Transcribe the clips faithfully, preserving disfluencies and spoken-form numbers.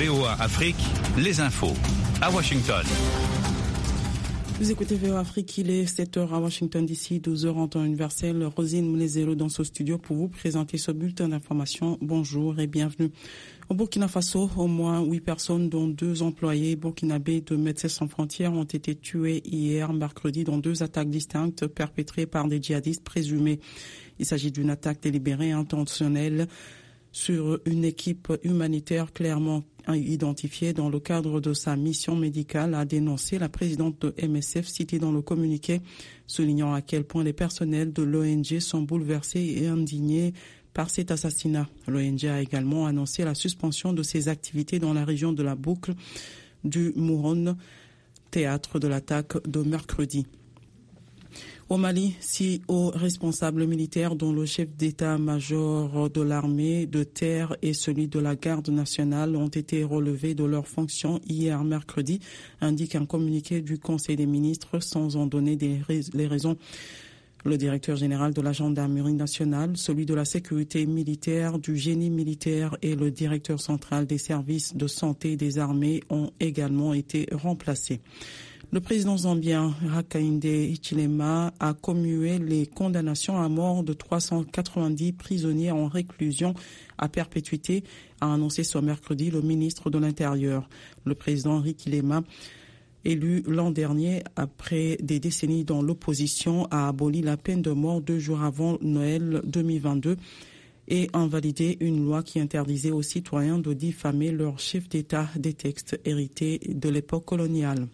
V O A Afrique, les infos à Washington. Vous écoutez V O A Afrique, il est sept heures à Washington D C, douze heures en temps universel. Rosine Moulezero dans ce studio pour vous présenter ce bulletin d'information. Bonjour et bienvenue. Au Burkina Faso, au moins huit personnes, dont deux employés burkinabés de Médecins sans frontières, ont été tués hier, mercredi, dans deux attaques distinctes perpétrées par des djihadistes présumés. Il s'agit d'une attaque délibérée et intentionnelle sur une équipe humanitaire clairement identifiée dans le cadre de sa mission médicale, a dénoncé la présidente de M S F citée dans le communiqué, soulignant à quel point les personnels de l'O N G sont bouleversés et indignés par cet assassinat. L'O N G a également annoncé la suspension de ses activités dans la région de la boucle du Mouron, théâtre de l'attaque de mercredi. Au Mali, six hauts responsables militaires, dont le chef d'état-major de l'armée de terre et celui de la garde nationale, ont été relevés de leurs fonctions hier mercredi, indique un communiqué du Conseil des ministres sans en donner des rais- les raisons. Le directeur général de la gendarmerie nationale, celui de la sécurité militaire, du génie militaire et le directeur central des services de santé des armées ont également été remplacés. Le président zambien Hakainde Hichilema a commué les condamnations à mort de trois cent quatre-vingt-dix prisonniers en réclusion à perpétuité, a annoncé ce mercredi le ministre de l'Intérieur. Le président Hichilema, élu l'an dernier après des décennies dans l'opposition, a aboli la peine de mort deux jours avant Noël deux mille vingt-deux et invalidé une loi qui interdisait aux citoyens de diffamer leur chef d'État des textes hérités de l'époque coloniale.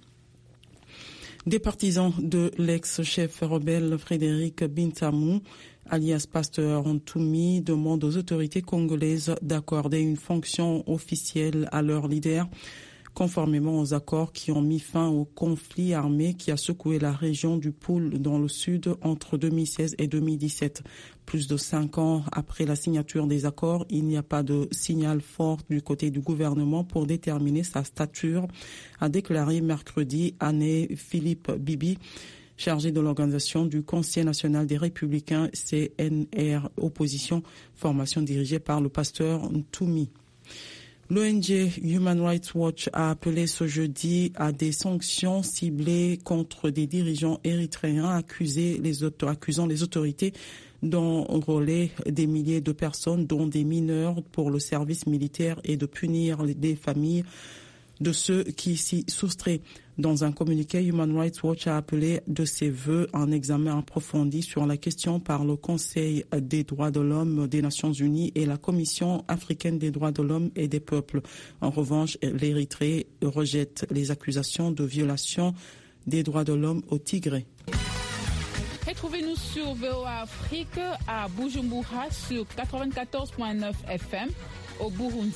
Des partisans de l'ex-chef rebelle Frédéric Bintamou, alias Pasteur Ntoumi, demandent aux autorités congolaises d'accorder une fonction officielle à leur leader, conformément aux accords qui ont mis fin au conflit armé qui a secoué la région du Poul dans le sud entre deux mille seize et deux mille dix-sept. Plus de cinq ans après la signature des accords, il n'y a pas de signal fort du côté du gouvernement pour déterminer sa stature, a déclaré mercredi Anne Philippe Bibi, chargé de l'organisation du Conseil national des Républicains C N R Opposition, formation dirigée par le pasteur Ntoumi. L'O N G Human Rights Watch a appelé ce jeudi à des sanctions ciblées contre des dirigeants érythréens accusés, les auto- accusant les autorités d'enrôler des milliers de personnes, dont des mineurs, pour le service militaire et de punir les familles de ceux qui s'y soustraient. Dans un communiqué, Human Rights Watch a appelé de ses vœux un examen approfondi sur la question par le Conseil des droits de l'homme des Nations Unies et la Commission africaine des droits de l'homme et des peuples. En revanche, l'Érythrée rejette les accusations de violation des droits de l'homme au Tigré. Retrouvez-nous sur V O A Afrique à Bujumbura sur quatre-vingt-quatorze virgule neuf F M au Burundi.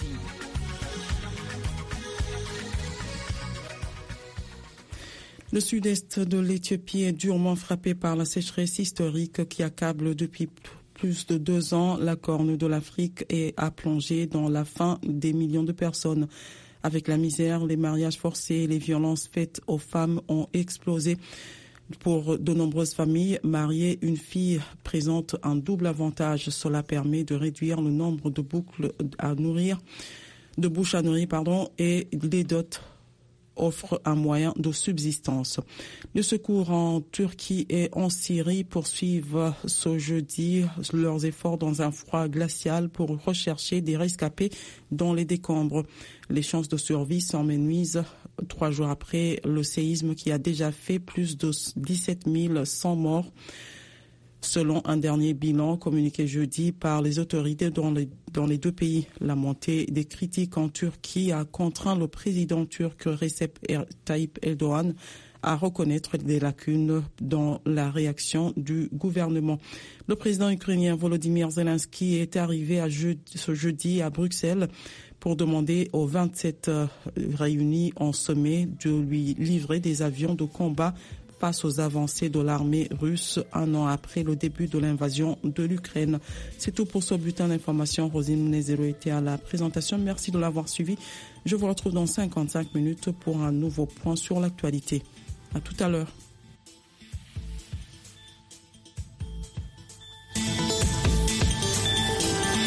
Le sud-est de l'Éthiopie est durement frappé par la sécheresse historique qui accable depuis plus de deux ans la Corne de l'Afrique et a plongé dans la faim des millions de personnes. Avec la misère, les mariages forcés et les violences faites aux femmes ont explosé. Pour de nombreuses familles, marier une fille présente un double avantage. Cela permet de réduire le nombre de boucles à nourrir, de bouches à nourrir, pardon, et les dots offre un moyen de subsistance. Le secours en Turquie et en Syrie poursuivent ce jeudi leurs efforts dans un froid glacial pour rechercher des rescapés dans les décombres. Les chances de survie s'amenuisent trois jours après le séisme qui a déjà fait plus de dix-sept mille cent morts. Selon un dernier bilan communiqué jeudi par les autorités dans les, dans les deux pays, la montée des critiques en Turquie a contraint le président turc Recep Tayyip Erdogan à reconnaître des lacunes dans la réaction du gouvernement. Le président ukrainien Volodymyr Zelensky est arrivé à je, ce jeudi à Bruxelles pour demander aux vingt-sept réunis en sommet de lui livrer des avions de combat face aux avancées de l'armée russe un an après le début de l'invasion de l'Ukraine. C'est tout pour ce bulletin d'information. Rosine Moulezero était à la présentation. Merci de l'avoir suivi. Je vous retrouve dans cinquante-cinq minutes pour un nouveau point sur l'actualité. À tout à l'heure.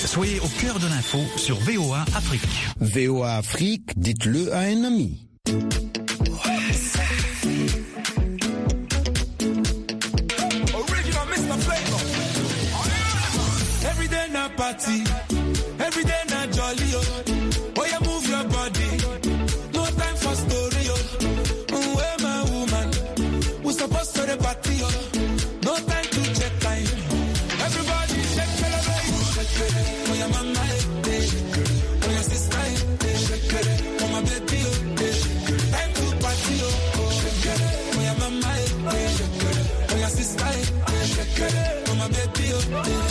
Soyez au cœur de l'info sur V O A Afrique. V O A Afrique, dites-le à un ami. Every day na party, every day na jolly, oh. Oh, you move your body, no time for story, oh. Mm, where my woman, we supposed to the party, oh. No time to check time. Everybody shake it, shake it. Oh, your mama, eh, oh, your sister, eh, oh, my baby, oh, time to party, oh. Shake it, oh, your mama, eh, oh, your sister, eh, oh, my baby, oh.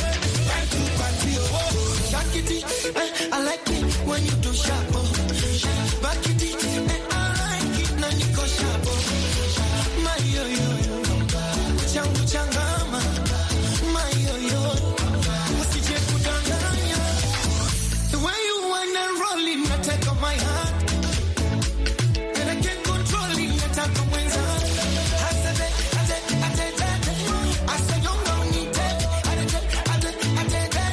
I like it when you do sharp, oh. Back it, and I like it when you go sharp, oh. My yo yo, changu changama, my yo yo, usije kudanganya. The way you wanna roll it, I take on my heart, and I can't control it, I take on my heart. I said it, I said, I said that, I said you don't need it, I did, I did, I did that.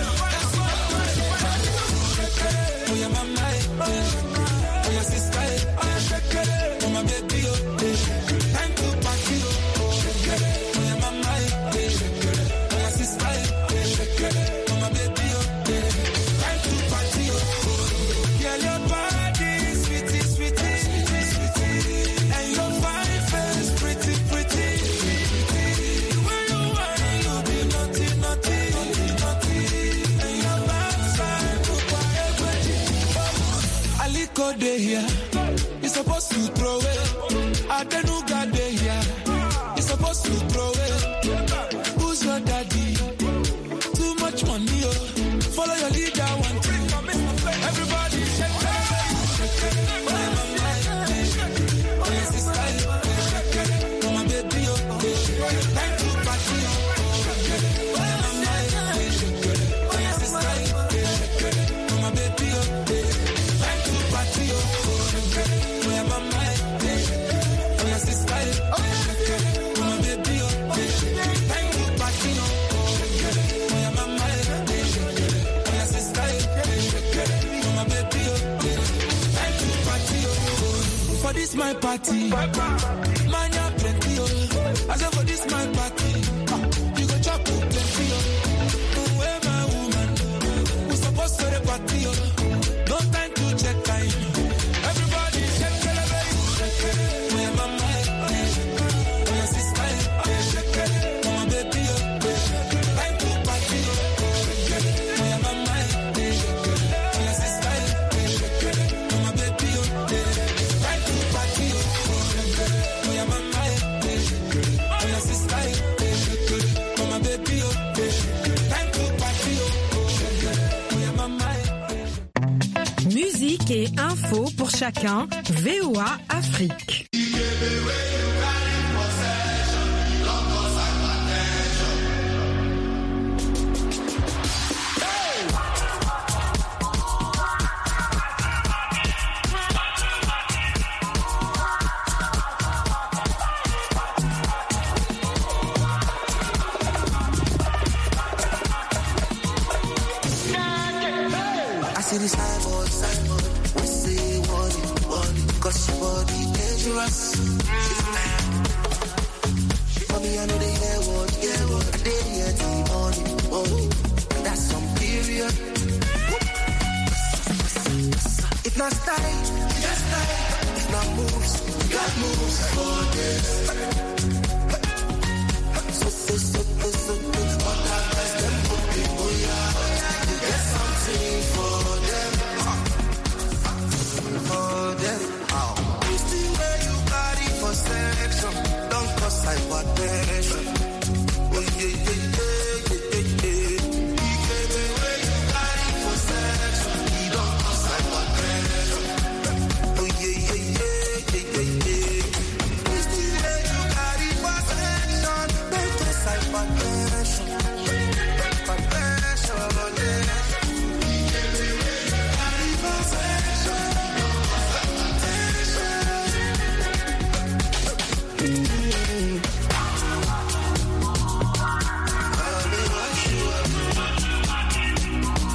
Go day here, you're supposed to throw it. I don't know God day here, you're supposed to throw it. Who's your daddy? Too much money, oh. Follow your leader, one thing. Everybody shake it, shake it. Oh, my mama, oh, your sister, oh, my baby, oh. Time to party, oh. Oh, my mama, oh, your sister, oh, my baby, oh. For this my party, man ya plenty oh. I say for this my party, you go chop plenty oh. Where my woman, we supposed to the party oh. No time to check time. Everybody shake it, shake it. Where my mama, where your sister, shake it. Oh my baby oh. Time to party oh. Where your mama, where your sister, shake it. Oh my baby oh. Musique et info pour chacun, V O A Afrique. See the signboard, signboard. We say what it, what it, cause your body dangerous. Mommy, I know they hear what, hear what. I did hear the morning, morning. That's some period. If not style, just style. If not moves, got moves for this. So, so, so, so, so, so,